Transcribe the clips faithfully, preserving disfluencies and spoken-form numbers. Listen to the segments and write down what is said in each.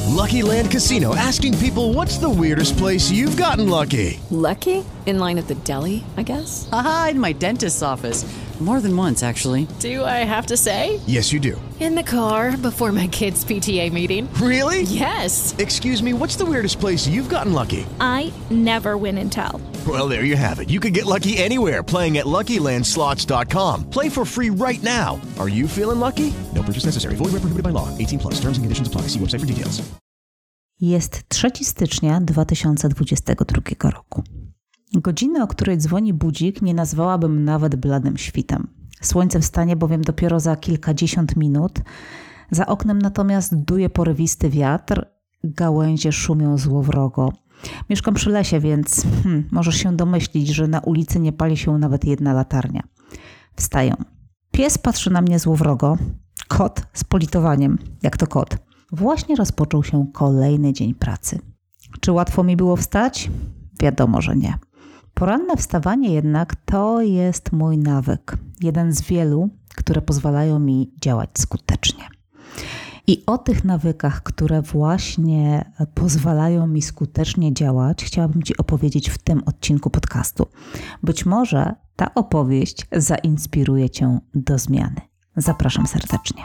Lucky Land Casino, asking people, what's the weirdest place you've gotten lucky? Lucky? In line at the deli, I guess? Aha, in my dentist's office. More than once, actually. Do I have to say? Yes, you do. In the car before my kids' P T A meeting. Really? Yes. Excuse me, what's the weirdest place you've gotten lucky? I never win and tell. Well, there you have it. You can get lucky anywhere, playing at Lucky Land Slots dot com. Play for free right now. Are you feeling lucky? No purchase necessary. Void where prohibited by law. eighteen plus. Terms and conditions apply. See website for details. Jest trzeciego stycznia dwa tysiące dwudziestego drugiego roku. Godziny, o której dzwoni budzik, nie nazwałabym nawet bladym świtem. Słońce wstanie bowiem dopiero za kilkadziesiąt minut. Za oknem natomiast duje porywisty wiatr, gałęzie szumią złowrogo. Mieszkam przy lesie, więc hmm, możesz się domyślić, że na ulicy nie pali się nawet jedna latarnia. Wstaję. Pies patrzy na mnie złowrogo. Kot z politowaniem, jak to kot. Właśnie rozpoczął się kolejny dzień pracy. Czy łatwo mi było wstać? Wiadomo, że nie. Poranne wstawanie jednak to jest mój nawyk. Jeden z wielu, które pozwalają mi działać skutecznie. I o tych nawykach, które właśnie pozwalają mi skutecznie działać, chciałabym Ci opowiedzieć w tym odcinku podcastu. Być może ta opowieść zainspiruje Cię do zmiany. Zapraszam serdecznie.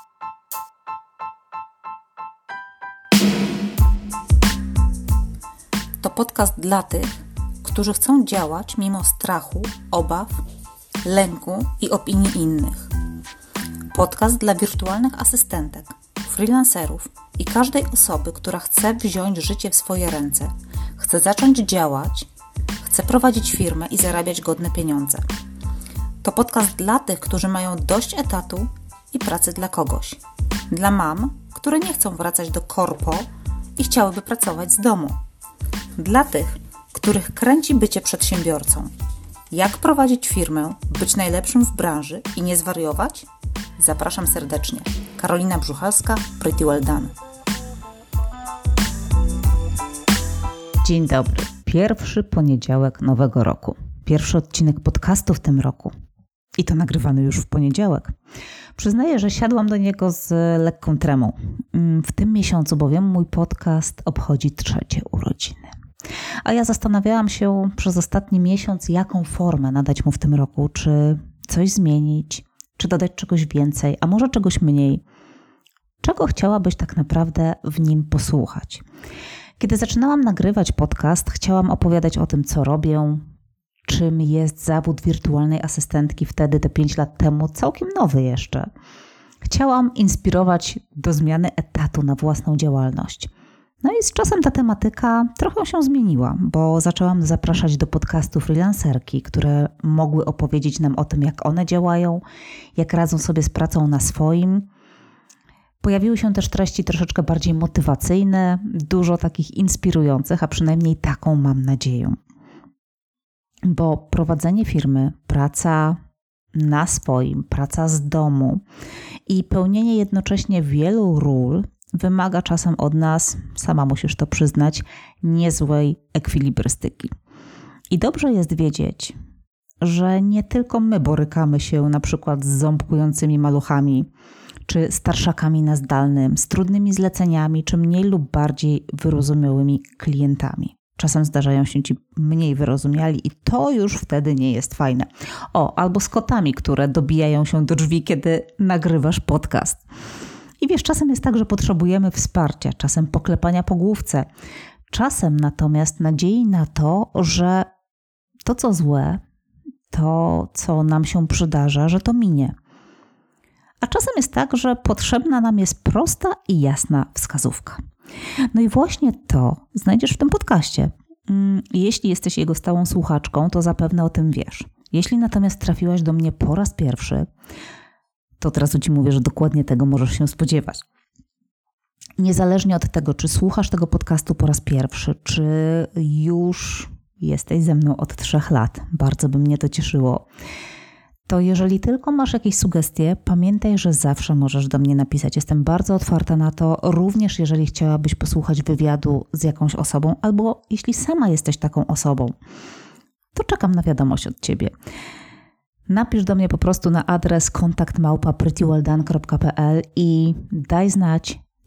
To podcast dla tych, którzy chcą działać mimo strachu, obaw, lęku i opinii innych. Podcast dla wirtualnych asystentek, freelancerów i każdej osoby, która chce wziąć życie w swoje ręce, chce zacząć działać, chce prowadzić firmę i zarabiać godne pieniądze. To podcast dla tych, którzy mają dość etatu i pracy dla kogoś. Dla mam, które nie chcą wracać do korpo i chciałyby pracować z domu. Dla tych, których kręci bycie przedsiębiorcą. Jak prowadzić firmę, być najlepszym w branży i nie zwariować? Zapraszam serdecznie. Karolina Brzuchalska, Pretty Well Done. Dzień dobry. Pierwszy poniedziałek nowego roku. Pierwszy odcinek podcastu w tym roku. I to nagrywany już w poniedziałek. Przyznaję, że siadłam do niego z lekką tremą. W tym miesiącu bowiem mój podcast obchodzi trzecie urodziny. A ja zastanawiałam się przez ostatni miesiąc, jaką formę nadać mu w tym roku, czy coś zmienić, czy dodać czegoś więcej, a może czegoś mniej. Czego chciałabyś tak naprawdę w nim posłuchać? Kiedy zaczynałam nagrywać podcast, chciałam opowiadać o tym, co robię, czym jest zawód wirtualnej asystentki wtedy, te pięć lat temu, całkiem nowy jeszcze. Chciałam inspirować do zmiany etatu na własną działalność. No i z czasem ta tematyka trochę się zmieniła, bo zaczęłam zapraszać do podcastu freelancerki, które mogły opowiedzieć nam o tym, jak one działają, jak radzą sobie z pracą na swoim. Pojawiły się też treści troszeczkę bardziej motywacyjne, dużo takich inspirujących, a przynajmniej taką mam nadzieję. Bo prowadzenie firmy, praca na swoim, praca z domu i pełnienie jednocześnie wielu ról wymaga czasem od nas, sama musisz to przyznać, niezłej ekwilibrystyki. I dobrze jest wiedzieć, że nie tylko my borykamy się na przykład z ząbkującymi maluchami, czy starszakami na zdalnym, z trudnymi zleceniami, czy mniej lub bardziej wyrozumiałymi klientami. Czasem zdarzają się ci mniej wyrozumiali i to już wtedy nie jest fajne. O, albo z kotami, które dobijają się do drzwi, kiedy nagrywasz podcast. I wiesz, czasem jest tak, że potrzebujemy wsparcia, czasem poklepania po główce, czasem natomiast nadziei na to, że to, co złe, to, co nam się przydarza, że to minie. A czasem jest tak, że potrzebna nam jest prosta i jasna wskazówka. No i właśnie to znajdziesz w tym podcaście. Jeśli jesteś jego stałą słuchaczką, to zapewne o tym wiesz. Jeśli natomiast trafiłaś do mnie po raz pierwszy, to od razu Ci mówię, że dokładnie tego możesz się spodziewać. Niezależnie od tego, czy słuchasz tego podcastu po raz pierwszy, czy już jesteś ze mną od trzech lat, bardzo by mnie to cieszyło, to jeżeli tylko masz jakieś sugestie, pamiętaj, że zawsze możesz do mnie napisać. Jestem bardzo otwarta na to, również jeżeli chciałabyś posłuchać wywiadu z jakąś osobą, albo jeśli sama jesteś taką osobą, to czekam na wiadomość od Ciebie. Napisz do mnie po prostu na adres kontakt małpa pretty well done kropka p l i daj znać,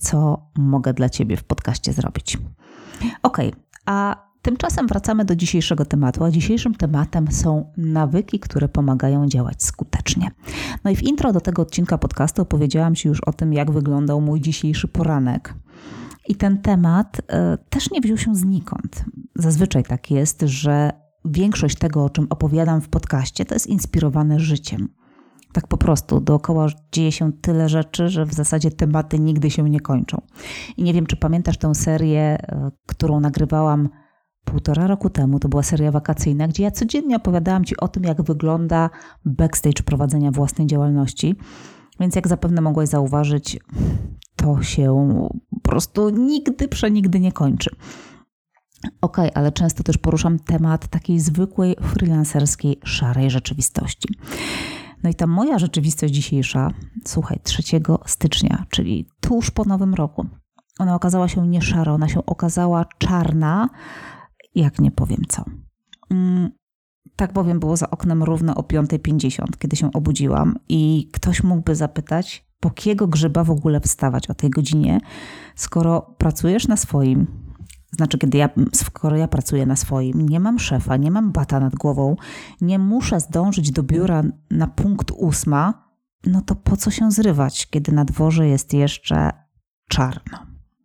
co mogę dla Ciebie w podcaście zrobić. Ok, a tymczasem wracamy do dzisiejszego tematu, a dzisiejszym tematem są nawyki, które pomagają działać skutecznie. No i w intro do tego odcinka podcastu opowiedziałam Ci już o tym, jak wyglądał mój dzisiejszy poranek. I ten temat y, też nie wziął się znikąd. Zazwyczaj tak jest, że większość tego, o czym opowiadam w podcaście, to jest inspirowane życiem. Tak po prostu dookoła dzieje się tyle rzeczy, że w zasadzie tematy nigdy się nie kończą. I nie wiem, czy pamiętasz tę serię, y, którą nagrywałam półtora roku temu. To była seria wakacyjna, gdzie ja codziennie opowiadałam Ci o tym, jak wygląda backstage prowadzenia własnej działalności. Więc jak zapewne mogłeś zauważyć, to się po prostu nigdy, przenigdy nie kończy. Ok, ale często też poruszam temat takiej zwykłej, freelancerskiej, szarej rzeczywistości. No i ta moja rzeczywistość dzisiejsza, słuchaj, trzeciego stycznia, czyli tuż po nowym roku, ona okazała się nie szara, ona się okazała czarna, jak nie powiem co. Mm, tak bowiem było za oknem równo o piąta pięćdziesiąt, kiedy się obudziłam i ktoś mógłby zapytać, po kiego grzyba w ogóle wstawać o tej godzinie, skoro pracujesz na swoim, znaczy kiedy ja, skoro ja pracuję na swoim, nie mam szefa, nie mam bata nad głową, nie muszę zdążyć do biura na punkt ósma, no to po co się zrywać, kiedy na dworze jest jeszcze czarno?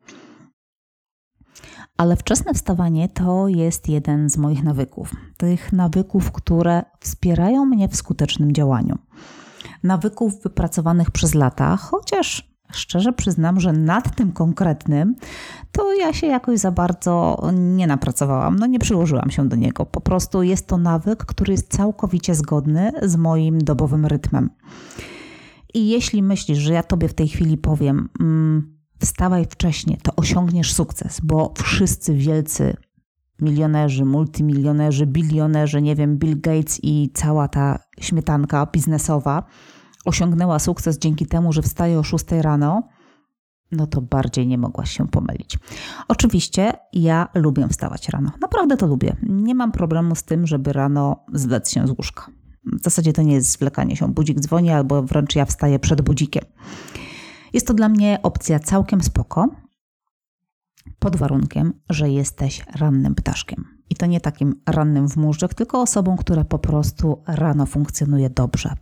Ale wczesne wstawanie to jest jeden z moich nawyków. Tych nawyków, które wspierają mnie w skutecznym działaniu. Nawyków wypracowanych przez lata, chociaż szczerze przyznam, że nad tym konkretnym to ja się jakoś za bardzo nie napracowałam, no nie przyłożyłam się do niego. Po prostu jest to nawyk, który jest całkowicie zgodny z moim dobowym rytmem. I jeśli myślisz, że ja Tobie w tej chwili powiem, mm, wstawaj wcześnie, to osiągniesz sukces, bo wszyscy wielcy milionerzy, multimilionerzy, bilionerzy, nie wiem, Bill Gates i cała ta śmietanka biznesowa osiągnęła sukces dzięki temu, że wstaje o szóstej rano, no to bardziej nie mogłaś się pomylić. Oczywiście ja lubię wstawać rano. Naprawdę to lubię. Nie mam problemu z tym, żeby rano zwlec się z łóżka. W zasadzie to nie jest zwlekanie się. Budzik dzwoni albo wręcz ja wstaję przed budzikiem. Jest to dla mnie opcja całkiem spoko, pod warunkiem, że jesteś rannym ptaszkiem. I to nie takim rannym w móżdżek, tylko osobą, która po prostu rano funkcjonuje dobrze.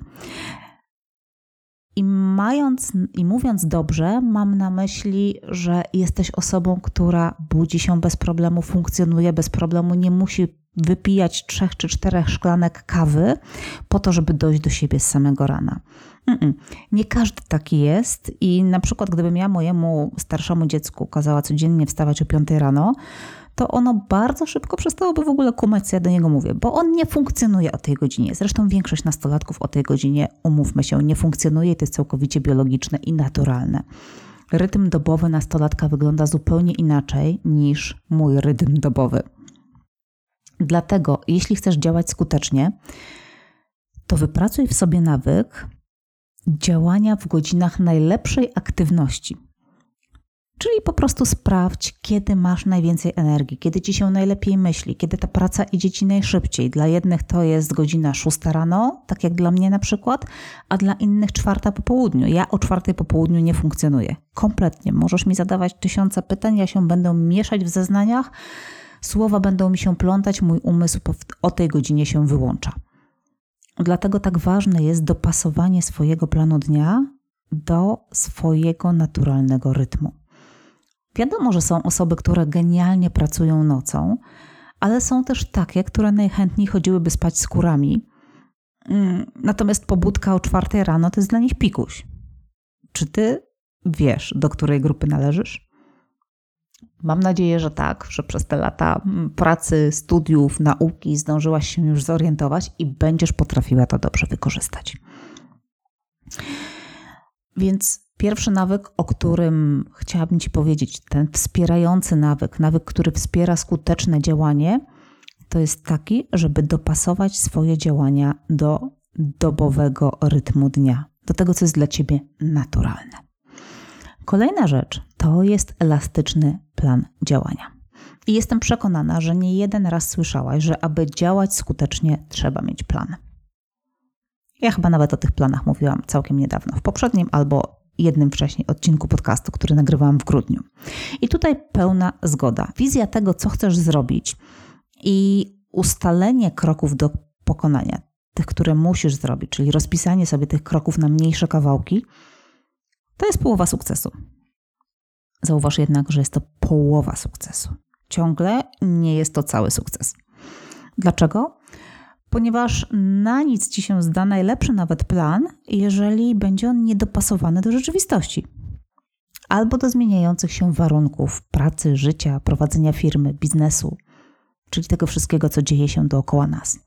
I mając i mówiąc dobrze, mam na myśli, że jesteś osobą, która budzi się bez problemu, funkcjonuje bez problemu, nie musi wypijać trzech czy czterech szklanek kawy po to, żeby dojść do siebie z samego rana. Mm-mm. Nie każdy taki jest i na przykład gdybym ja mojemu starszemu dziecku kazała codziennie wstawać o piątej rano, to ono bardzo szybko przestałoby w ogóle kumać, co ja do niego mówię, bo on nie funkcjonuje o tej godzinie. Zresztą większość nastolatków o tej godzinie, umówmy się, nie funkcjonuje i to jest całkowicie biologiczne i naturalne. Rytm dobowy nastolatka wygląda zupełnie inaczej niż mój rytm dobowy. Dlatego, jeśli chcesz działać skutecznie, to wypracuj w sobie nawyk działania w godzinach najlepszej aktywności. Czyli po prostu sprawdź, kiedy masz najwięcej energii, kiedy Ci się najlepiej myśli, kiedy ta praca idzie Ci najszybciej. Dla jednych to jest godzina szósta rano, tak jak dla mnie na przykład, a dla innych czwarta po południu. Ja o czwartej po południu nie funkcjonuję. Kompletnie. Możesz mi zadawać tysiące pytań, ja się będę mieszać w zeznaniach, słowa będą mi się plątać, mój umysł o tej godzinie się wyłącza. Dlatego tak ważne jest dopasowanie swojego planu dnia do swojego naturalnego rytmu. Wiadomo, że są osoby, które genialnie pracują nocą, ale są też takie, które najchętniej chodziłyby spać z kurami. Natomiast pobudka o czwartej rano to jest dla nich pikuś. Czy ty wiesz, do której grupy należysz? Mam nadzieję, że tak, że przez te lata pracy, studiów, nauki zdążyłaś się już zorientować i będziesz potrafiła to dobrze wykorzystać. Więc pierwszy nawyk, o którym chciałabym Ci powiedzieć, ten wspierający nawyk, nawyk, który wspiera skuteczne działanie, to jest taki, żeby dopasować swoje działania do dobowego rytmu dnia, do tego, co jest dla Ciebie naturalne. Kolejna rzecz to jest elastyczny plan działania. I jestem przekonana, że nie jeden raz słyszałaś, że aby działać skutecznie, trzeba mieć plan. Ja chyba nawet o tych planach mówiłam całkiem niedawno, w poprzednim albo jednym wcześniej odcinku podcastu, który nagrywałam w grudniu. I tutaj pełna zgoda. Wizja tego, co chcesz zrobić i ustalenie kroków do pokonania, tych, które musisz zrobić, czyli rozpisanie sobie tych kroków na mniejsze kawałki, to jest połowa sukcesu. Zauważ jednak, że jest to połowa sukcesu. Ciągle nie jest to cały sukces. Dlaczego? Ponieważ na nic ci się zda najlepszy nawet plan, jeżeli będzie on niedopasowany do rzeczywistości. Albo do zmieniających się warunków pracy, życia, prowadzenia firmy, biznesu, czyli tego wszystkiego, co dzieje się dookoła nas.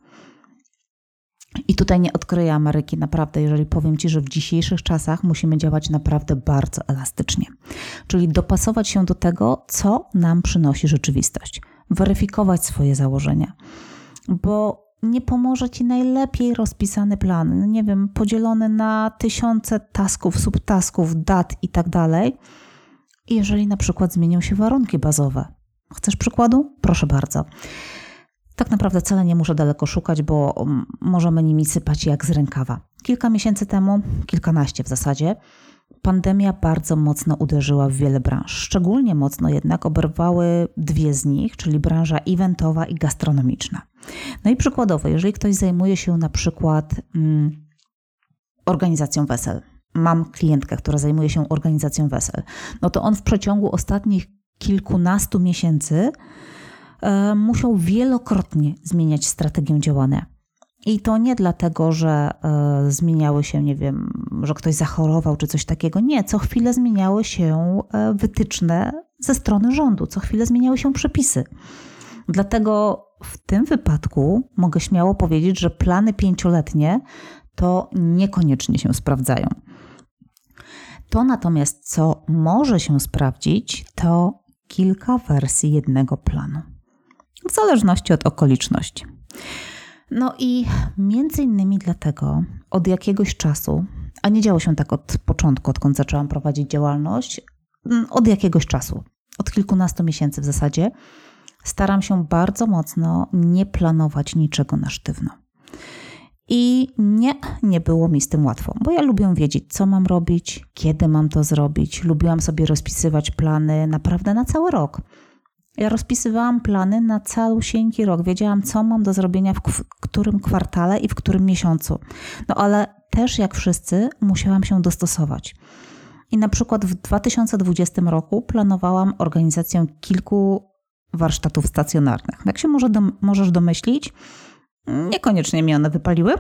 I tutaj nie odkryję Ameryki, naprawdę, jeżeli powiem Ci, że w dzisiejszych czasach musimy działać naprawdę bardzo elastycznie. Czyli dopasować się do tego, co nam przynosi rzeczywistość. Weryfikować swoje założenia, bo nie pomoże Ci najlepiej rozpisany plan, no nie wiem, podzielony na tysiące tasków, subtasków, dat i tak dalej, jeżeli na przykład zmienią się warunki bazowe. Chcesz przykładu? Proszę bardzo. Tak naprawdę wcale nie muszę daleko szukać, bo możemy nimi sypać jak z rękawa. Kilka miesięcy temu, kilkanaście w zasadzie, pandemia bardzo mocno uderzyła w wiele branż. Szczególnie mocno jednak oberwały dwie z nich, czyli branża eventowa i gastronomiczna. No i przykładowo, jeżeli ktoś zajmuje się na przykład mm, organizacją wesel, mam klientkę, która zajmuje się organizacją wesel, no to on w przeciągu ostatnich kilkunastu miesięcy e, musiał wielokrotnie zmieniać strategię działania. I to nie dlatego, że e, zmieniały się, nie wiem, że ktoś zachorował czy coś takiego. Nie, co chwilę zmieniały się e, wytyczne ze strony rządu, co chwilę zmieniały się przepisy. Dlatego w tym wypadku mogę śmiało powiedzieć, że plany pięcioletnie to niekoniecznie się sprawdzają. To natomiast, co może się sprawdzić, to kilka wersji jednego planu. W zależności od okoliczności. No i między innymi dlatego od jakiegoś czasu, a nie działo się tak od początku, odkąd zaczęłam prowadzić działalność, od jakiegoś czasu, od kilkunastu miesięcy w zasadzie, staram się bardzo mocno nie planować niczego na sztywno. I nie, nie było mi z tym łatwo, bo ja lubię wiedzieć, co mam robić, kiedy mam to zrobić. Lubiłam sobie rozpisywać plany naprawdę na cały rok. Ja rozpisywałam plany na całusieńki rok. Wiedziałam, co mam do zrobienia w k- którym kwartale i w którym miesiącu. No ale też jak wszyscy musiałam się dostosować. I na przykład w dwa tysiące dwudziestym roku planowałam organizację kilku warsztatów stacjonarnych. Jak się może dom- możesz domyślić, niekoniecznie mi one wypaliły.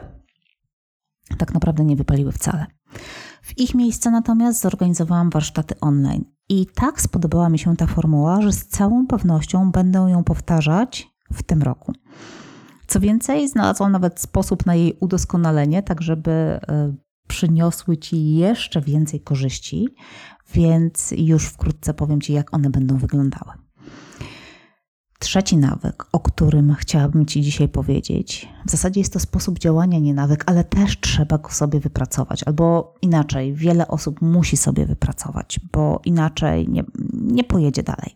Tak naprawdę nie wypaliły wcale. W ich miejsce natomiast zorganizowałam warsztaty online. I tak spodobała mi się ta formuła, że z całą pewnością będę ją powtarzać w tym roku. Co więcej, znalazłam nawet sposób na jej udoskonalenie, tak żeby przyniosły Ci jeszcze więcej korzyści, więc już wkrótce powiem Ci, jak one będą wyglądały. Trzeci nawyk, o którym chciałabym Ci dzisiaj powiedzieć, w zasadzie jest to sposób działania, nie nawyk, ale też trzeba go sobie wypracować. Albo inaczej, wiele osób musi sobie wypracować, bo inaczej nie, nie pojedzie dalej.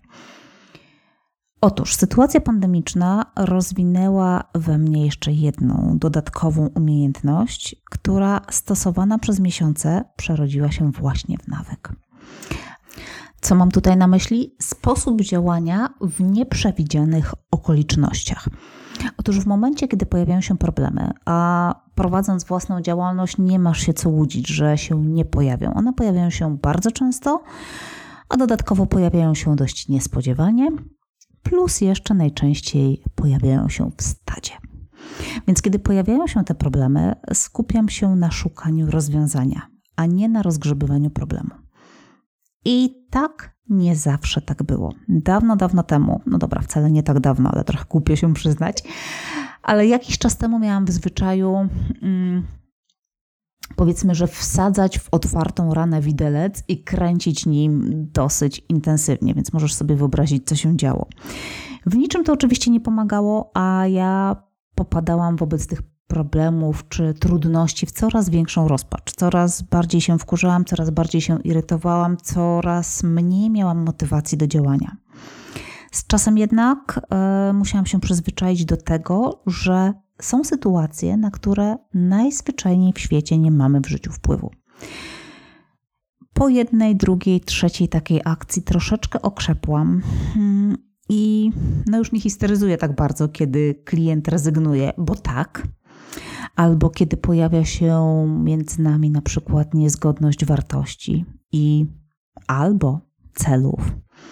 Otóż sytuacja pandemiczna rozwinęła we mnie jeszcze jedną dodatkową umiejętność, która stosowana przez miesiące przerodziła się właśnie w nawyk. Co mam tutaj na myśli? Sposób działania w nieprzewidzianych okolicznościach. Otóż w momencie, kiedy pojawiają się problemy, a prowadząc własną działalność nie masz się co łudzić, że się nie pojawią. One pojawiają się bardzo często, a dodatkowo pojawiają się dość niespodziewanie, plus jeszcze najczęściej pojawiają się w stadzie. Więc kiedy pojawiają się te problemy, skupiam się na szukaniu rozwiązania, a nie na rozgrzebywaniu problemu. I tak nie zawsze tak było. Dawno, dawno temu, no dobra, wcale nie tak dawno, ale trochę głupio się przyznać, ale jakiś czas temu miałam w zwyczaju, hmm, powiedzmy, że wsadzać w otwartą ranę widelec i kręcić nim dosyć intensywnie, więc możesz sobie wyobrazić, co się działo. W niczym to oczywiście nie pomagało, a ja popadałam wobec tych problemów czy trudności w coraz większą rozpacz. Coraz bardziej się wkurzałam, coraz bardziej się irytowałam, coraz mniej miałam motywacji do działania. Z czasem jednak e, musiałam się przyzwyczaić do tego, że są sytuacje, na które najzwyczajniej w świecie nie mamy w życiu wpływu. Po jednej, drugiej, trzeciej takiej akcji troszeczkę okrzepłam i no już nie histeryzuję tak bardzo, kiedy klient rezygnuje, bo tak, albo kiedy pojawia się między nami na przykład niezgodność wartości i albo celów.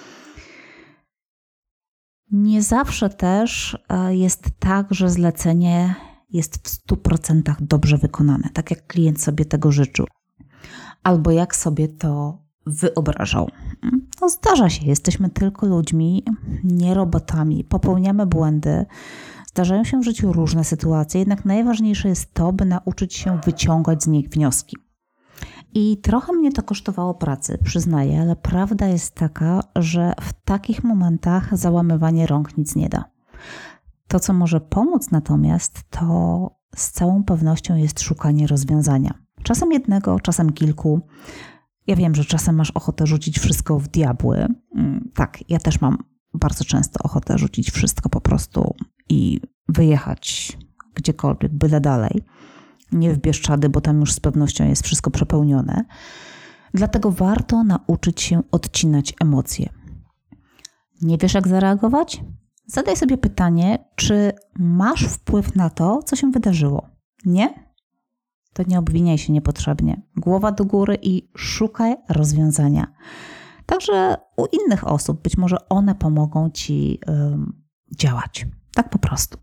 Nie zawsze też jest tak, że zlecenie jest w stu procentach dobrze wykonane, tak jak klient sobie tego życzył, albo jak sobie to wyobrażał. No zdarza się, jesteśmy tylko ludźmi, nie robotami, popełniamy błędy, zdarzają się w życiu różne sytuacje, jednak najważniejsze jest to, by nauczyć się wyciągać z nich wnioski. I trochę mnie to kosztowało pracy, przyznaję, ale prawda jest taka, że w takich momentach załamywanie rąk nic nie da. To, co może pomóc natomiast, to z całą pewnością jest szukanie rozwiązania. Czasem jednego, czasem kilku. Ja wiem, że czasem masz ochotę rzucić wszystko w diabły. Tak, ja też mam bardzo często ochotę rzucić wszystko po prostu i wyjechać gdziekolwiek, byle dalej. Nie w Bieszczady, bo tam już z pewnością jest wszystko przepełnione. Dlatego warto nauczyć się odcinać emocje. Nie wiesz, jak zareagować? Zadaj sobie pytanie, czy masz wpływ na to, co się wydarzyło. Nie? To nie obwiniaj się niepotrzebnie. Głowa do góry i szukaj rozwiązania. Także u innych osób, być może one pomogą Ci ym, działać. Tak po prostu.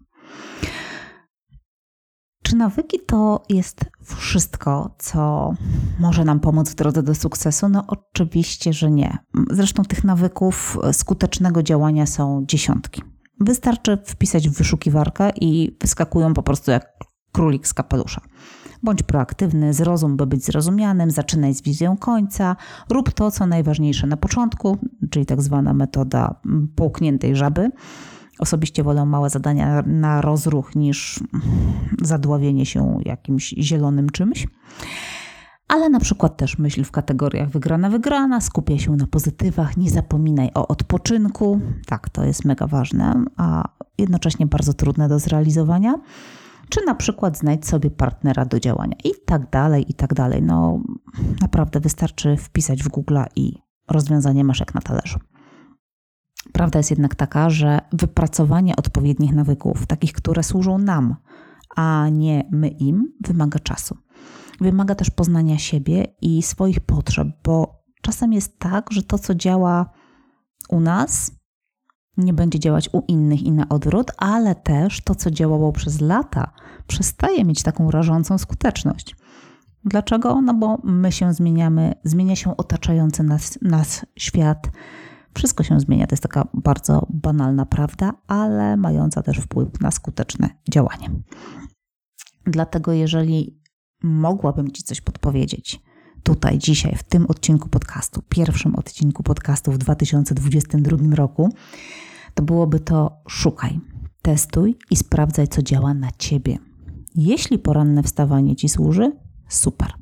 Czy nawyki to jest wszystko, co może nam pomóc w drodze do sukcesu? No oczywiście, że nie. Zresztą tych nawyków skutecznego działania są dziesiątki. Wystarczy wpisać w wyszukiwarkę i wyskakują po prostu jak królik z kapelusza. Bądź proaktywny, zrozum, by być zrozumianym, zaczynaj z wizją końca, rób to, co najważniejsze na początku, czyli tak zwana metoda połkniętej żaby. Osobiście wolę małe zadania na rozruch niż zadławienie się jakimś zielonym czymś. Ale na przykład też myśl w kategoriach wygrana, wygrana, skupiaj się na pozytywach, nie zapominaj o odpoczynku. Tak, to jest mega ważne, a jednocześnie bardzo trudne do zrealizowania. Czy na przykład znajdź sobie partnera do działania i tak dalej, i tak dalej. No naprawdę wystarczy wpisać w Google'a i rozwiązanie masz jak na talerzu. Prawda jest jednak taka, że wypracowanie odpowiednich nawyków, takich, które służą nam, a nie my im, wymaga czasu. Wymaga też poznania siebie i swoich potrzeb, bo czasem jest tak, że to, co działa u nas, nie będzie działać u innych i na odwrót, ale też to, co działało przez lata, przestaje mieć taką rażącą skuteczność. Dlaczego? No bo my się zmieniamy, zmienia się otaczający nas, nas świat. Wszystko się zmienia, to jest taka bardzo banalna prawda, ale mająca też wpływ na skuteczne działanie. Dlatego jeżeli mogłabym Ci coś podpowiedzieć tutaj, dzisiaj, w tym odcinku podcastu, pierwszym odcinku podcastu w dwa tysiące dwudziestym drugim roku, to byłoby to: szukaj, testuj i sprawdzaj, co działa na Ciebie. Jeśli poranne wstawanie Ci służy, super.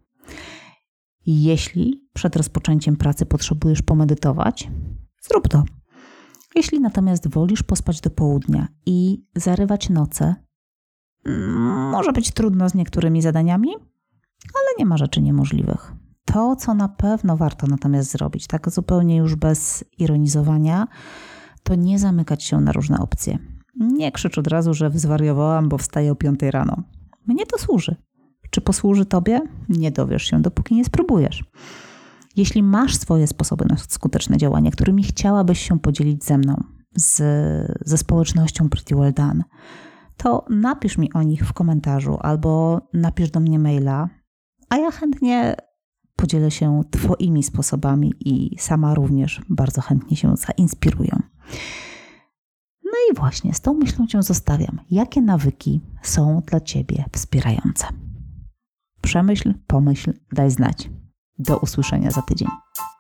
Jeśli przed rozpoczęciem pracy potrzebujesz pomedytować, zrób to. Jeśli natomiast wolisz pospać do południa i zarywać noce, może być trudno z niektórymi zadaniami, ale nie ma rzeczy niemożliwych. To, co na pewno warto natomiast zrobić, tak zupełnie już bez ironizowania, to nie zamykać się na różne opcje. Nie krzycz od razu, że zwariowałam, bo wstaję o piątej rano. Mnie to służy. Czy posłuży Tobie? Nie dowiesz się, dopóki nie spróbujesz. Jeśli masz swoje sposoby na skuteczne działanie, którymi chciałabyś się podzielić ze mną, z, ze społecznością Pretty Well Done, to napisz mi o nich w komentarzu albo napisz do mnie maila, a ja chętnie podzielę się Twoimi sposobami i sama również bardzo chętnie się zainspiruję. No i właśnie z tą myślą Cię zostawiam. Jakie nawyki są dla Ciebie wspierające? Przemyśl, pomyśl, daj znać. Do usłyszenia za tydzień.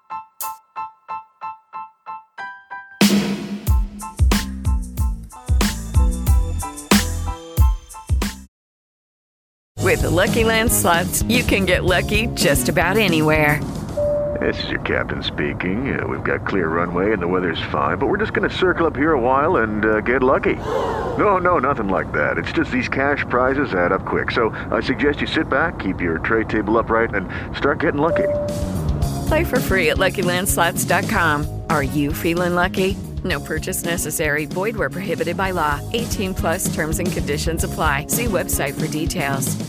With the Lucky Land Slots, you can get lucky just about anywhere. This is your captain speaking. Uh, we've got clear runway and the weather's fine, but we're just going to circle up here a while and uh, get lucky. No, no, nothing like that. It's just these cash prizes add up quick. So I suggest you sit back, keep your tray table upright, and start getting lucky. Play for free at Lucky Land Slots dot com. Are you feeling lucky? No purchase necessary. Void where prohibited by law. eighteen plus terms and conditions apply. See website for details.